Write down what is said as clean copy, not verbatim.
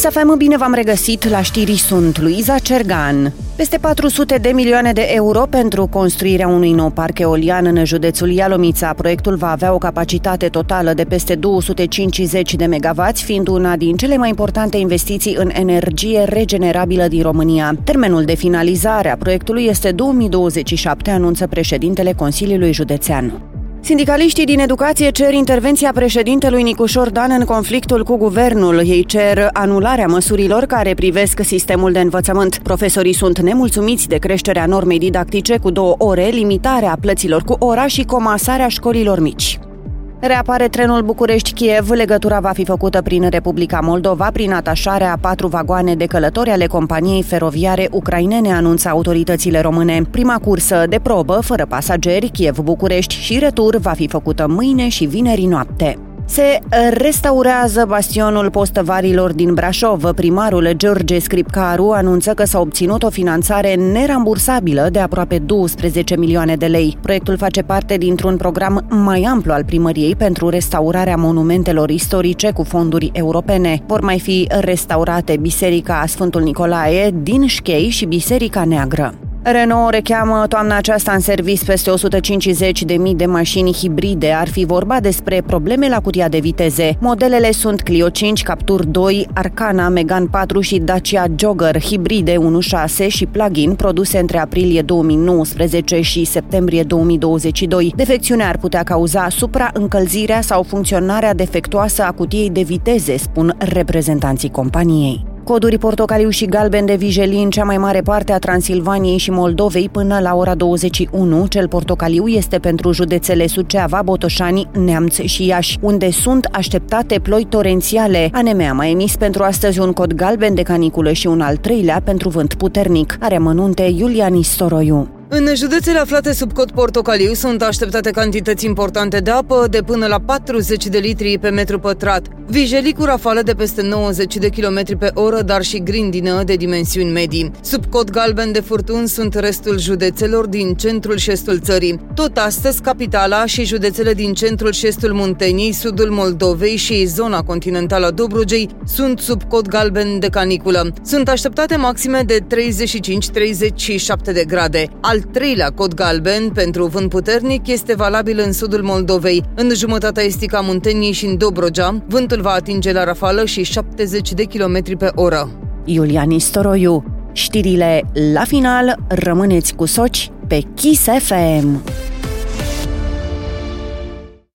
Kiss FM, bine v-am regăsit, la știri sunt Luiza Cergan. Peste 400 de milioane de euro pentru construirea unui nou parc eolian în județul Ialomița. Proiectul va avea o capacitate totală de peste 250 de megawatts, fiind una din cele mai importante investiții în energie regenerabilă din România. Termenul de finalizare a proiectului este 2027, anunță președintele Consiliului Județean. Sindicaliștii din educație cer intervenția președintelui Nicușor Dan în conflictul cu guvernul. Ei cer anularea măsurilor care privesc sistemul de învățământ. Profesorii sunt nemulțumiți de creșterea normei didactice cu 2 ore, limitarea plăților cu ora și comasarea școlilor mici. Reapare trenul București-Kiev, legătura va fi făcută prin Republica Moldova prin atașarea a 4 vagoane de călători ale companiei feroviare ucrainene, anunță autoritățile române. Prima cursă de probă, fără pasageri, Kiev-București și retur, va fi făcută mâine și vineri noapte. Se restaurează bastionul Postăvarilor din Brașov. Primarul George Scripcaru anunță că s-a obținut o finanțare nerambursabilă de aproape 12 milioane de lei. Proiectul face parte dintr-un program mai amplu al primăriei pentru restaurarea monumentelor istorice cu fonduri europene. Vor mai fi restaurate Biserica Sfântul Nicolae din Șchei și Biserica Neagră. Renault recheamă toamna aceasta în servis peste 150.000 de mașini hibride. Ar fi vorba despre probleme la cutia de viteze. Modelele sunt Clio 5, Captur 2, Arcana, Megane 4 și Dacia Jogger, hibride 1.6 și plug-in, produse între aprilie 2019 și septembrie 2022. Defecțiunea ar putea cauza supraîncălzirea sau funcționarea defectuoasă a cutiei de viteze, spun reprezentanții companiei. Coduri portocaliu și galben de vijelii în cea mai mare parte a Transilvaniei și Moldovei până la ora 21. Cel portocaliu este pentru județele Suceava, Botoșani, Neamț și Iași, unde sunt așteptate ploi torențiale. ANM a mai emis pentru astăzi un cod galben de caniculă și un al 3-lea pentru vânt puternic. Are amănunte Iulian Istoroiu. În județele aflate sub cod portocaliu sunt așteptate cantități importante de apă de până la 40 de litri pe metru pătrat, vijelii cu rafale de peste 90 de km pe oră, dar și grindină de dimensiuni medii. Sub cod galben de furtuni sunt restul județelor din centrul și estul țării. Tot astăzi, capitala și județele din centrul și estul Munteniei, sudul Moldovei și zona continentală a Dobrogei sunt sub cod galben de caniculă. Sunt așteptate maxime de 35-37 de grade. Al 3-lea cod galben pentru vânt puternic este valabil în sudul Moldovei. În jumătatea estică a Munteniei și în Dobrogea, vântul va atinge la rafală și 70 de km pe oră. Iulian Istoroiu. Știrile la final, rămâneți cu Soci pe Kiss FM.